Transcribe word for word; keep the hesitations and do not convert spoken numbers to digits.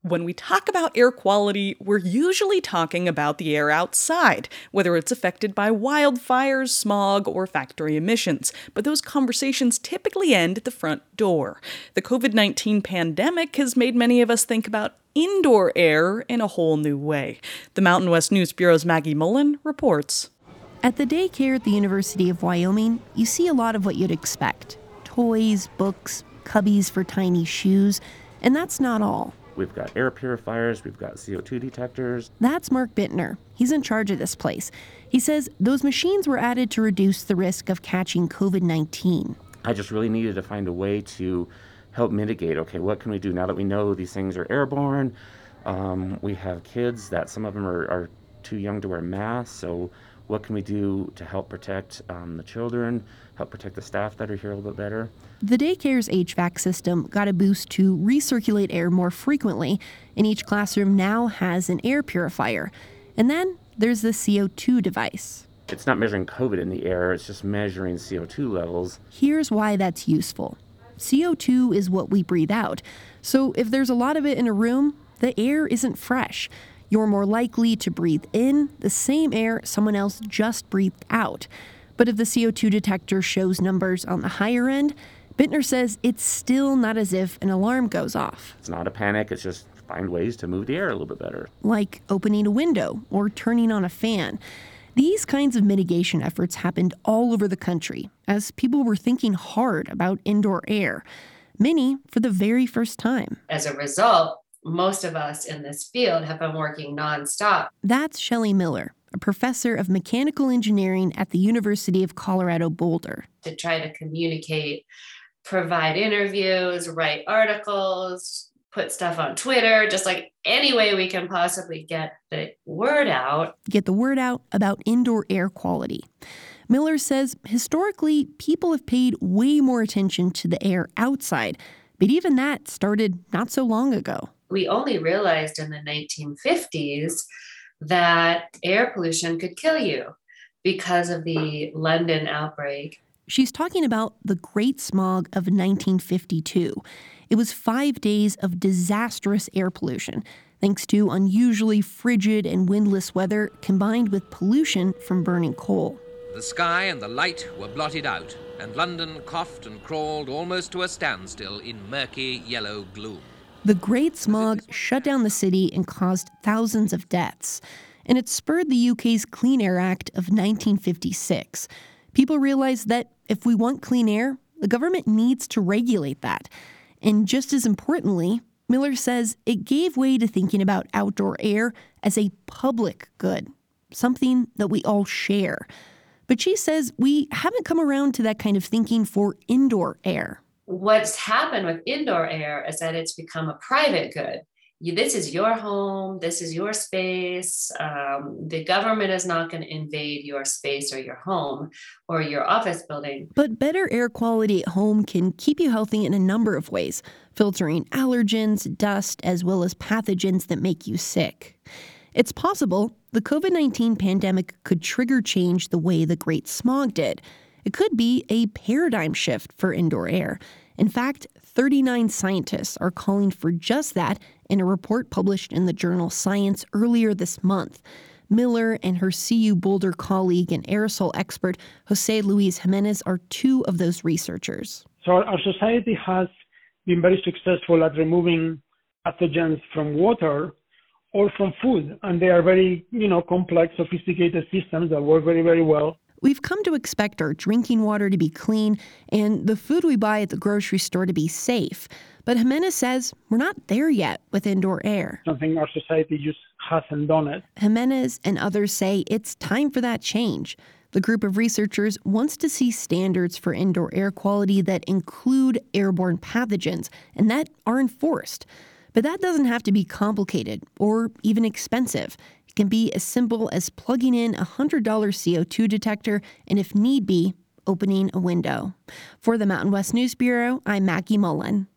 When we talk about air quality, we're usually talking about the air outside, whether it's affected by wildfires, smog, or factory emissions. But those conversations typically end at the front door. The covid nineteen pandemic has made many of us think about indoor air in a whole new way. The Mountain West News Bureau's Maggie Mullen reports. At the daycare at the University of Wyoming, you see a lot of what you'd expect. Toys, books, cubbies for tiny shoes, and that's not all. We've got air purifiers, we've got C O two detectors. That's Mark Bittner. He's in charge of this place. He says those machines were added to reduce the risk of catching covid nineteen. I just really needed to find a way to help mitigate, okay, what can we do now that we know these things are airborne? Um, we have kids that some of them are, are too young to wear masks, so what can we do to help protect um, the children, help protect the staff that are here a little bit better? The daycare's H V A C system got a boost to recirculate air more frequently, and each classroom now has an air purifier. And then there's the C O two device. It's not measuring COVID in the air, it's just measuring C O two levels. Here's why that's useful. C O two is what we breathe out. So if there's a lot of it in a room, the air isn't fresh. You're more likely to breathe in the same air someone else just breathed out. But if the C O two detector shows numbers on the higher end, Bittner says it's still not as if an alarm goes off. It's not a panic, it's just find ways to move the air a little bit better. Like opening a window or turning on a fan. These kinds of mitigation efforts happened all over the country as people were thinking hard about indoor air, many for the very first time. As a result, most of us in this field have been working nonstop. That's Shelley Miller, a professor of mechanical engineering at the University of Colorado Boulder. To try to communicate, provide interviews, write articles, put stuff on Twitter, just like any way we can possibly get the word out. Get the word out about indoor air quality. Miller says historically, people have paid way more attention to the air outside, but even that started not so long ago. We only realized in the nineteen fifties that air pollution could kill you because of the London outbreak. She's talking about the Great Smog of nineteen fifty-two. It was five days of disastrous air pollution, thanks to unusually frigid and windless weather combined with pollution from burning coal. The sky and the light were blotted out, and London coughed and crawled almost to a standstill in murky yellow gloom. The Great Smog shut down the city and caused thousands of deaths, and it spurred the U K's Clean Air Act of nineteen fifty-six. People realized that if we want clean air, the government needs to regulate that. And just as importantly, Miller says it gave way to thinking about outdoor air as a public good, something that we all share. But she says we haven't come around to that kind of thinking for indoor air. What's happened with indoor air is that it's become a private good. You, this is your home, this is your space. Um, the government is not going to invade your space or your home or your office building. But better air quality at home can keep you healthy in a number of ways, filtering allergens, dust, as well as pathogens that make you sick. It's possible the covid nineteen pandemic could trigger change the way the Great Smog did. It could be a paradigm shift for indoor air. In fact, thirty-nine scientists are calling for just that in a report published in the journal Science earlier this month. Miller and her C U Boulder colleague and aerosol expert, Jose Luis Jimenez, are two of those researchers. So our society has been very successful at removing pathogens from water or from food, and they are very, you know, complex, sophisticated systems that work very, very well. We've come to expect our drinking water to be clean and the food we buy at the grocery store to be safe. But Jimenez says we're not there yet with indoor air. Something our society just hasn't done it. Jimenez and others say it's time for that change. The group of researchers wants to see standards for indoor air quality that include airborne pathogens and that are enforced. But that doesn't have to be complicated or even expensive. It can be as simple as plugging in a one hundred dollars C O two detector and, if need be, opening a window. For the Mountain West News Bureau, I'm Maggie Mullen.